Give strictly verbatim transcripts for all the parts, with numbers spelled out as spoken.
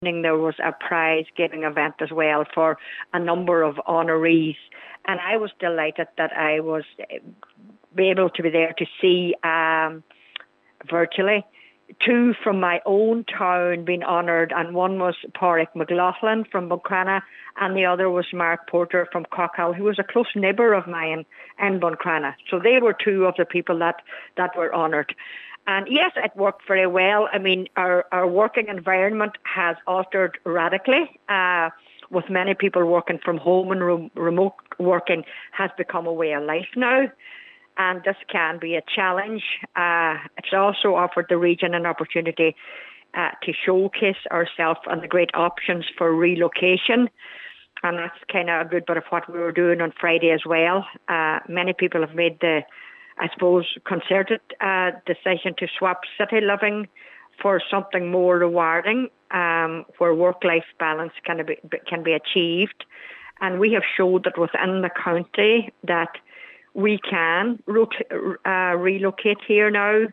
There was a prize giving event as well for a number of honorees, and I was delighted that I was able to be there to see um, virtually two from my own town being honoured, and one was Pádraig McLaughlin from Buncrana, and the other was Mark Porter from Cockhill, who was a close neighbour of mine in Buncrana. So they were two of the people that, that were honoured. And yes, it worked very well. I mean, our, our working environment has altered radically. Uh, with many people working from home, and re- remote working has become a way of life now. And this can be a challenge. Uh, it's also offered the region an opportunity uh, to showcase ourselves and the great options for relocation. And that's kind of a good bit of what we were doing on Friday as well. Uh, many people have made the, I suppose, concerted uh, decision to swap city living for something more rewarding, um, where work-life balance can be, can be achieved. And we have showed that within the county that we can rot- uh, relocate here now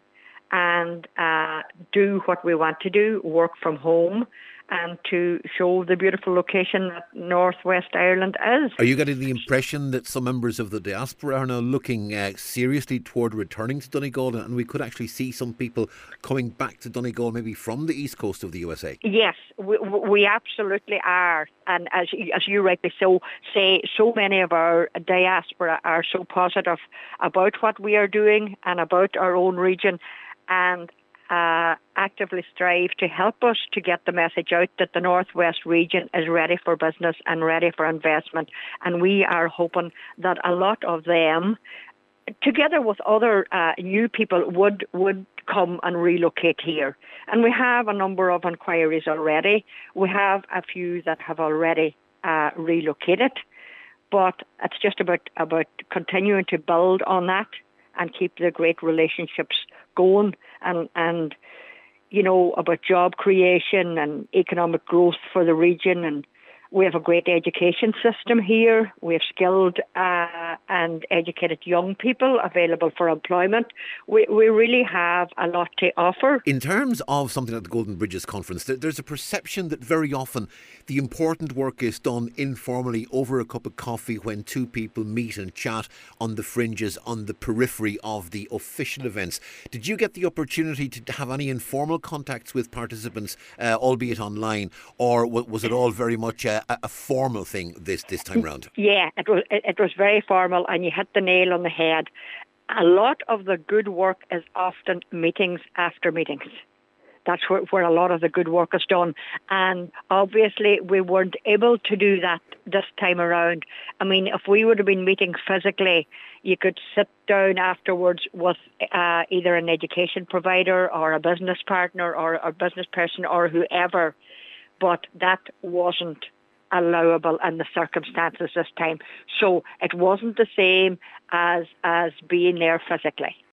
and uh, do what we want to do, work from home, and to show the beautiful location that North West Ireland is. Are you getting the impression that some members of the diaspora are now looking uh, seriously toward returning to Donegal, and we could actually see some people coming back to Donegal maybe from the east coast of the U S A? Yes, we, we absolutely are. And as, as you rightly so say, so many of our diaspora are so positive about what we are doing and about our own region, and Uh, actively strive to help us to get the message out that the Northwest region is ready for business and ready for investment. And we are hoping that a lot of them, together with other uh, new people, would, would come and relocate here. And we have a number of inquiries already. We have a few that have already uh, relocated. But it's just about, about continuing to build on that and keep the great relationships going, and, and, you know, about job creation and economic growth for the region. And we have a great education system here. We have skilled uh, and educated young people available for employment. We, we really have a lot to offer. In terms of something like the Golden Bridges Conference, there's a perception that very often the important work is done informally over a cup of coffee when two people meet and chat on the fringes, on the periphery of the official events. Did you get the opportunity to have any informal contacts with participants, uh, albeit online, or was it all very much uh, a, a formal thing this this time round? Yeah, it was it was very formal, and you hit the nail on the head. A lot of the good work is often meetings after meetings. That's where, where a lot of the good work is done. And obviously we weren't able to do that this time around. I mean, if we would have been meeting physically, you could sit down afterwards with uh, either an education provider or a business partner or a business person or whoever. But that wasn't allowable in the circumstances this time. So it wasn't the same as as being there physically.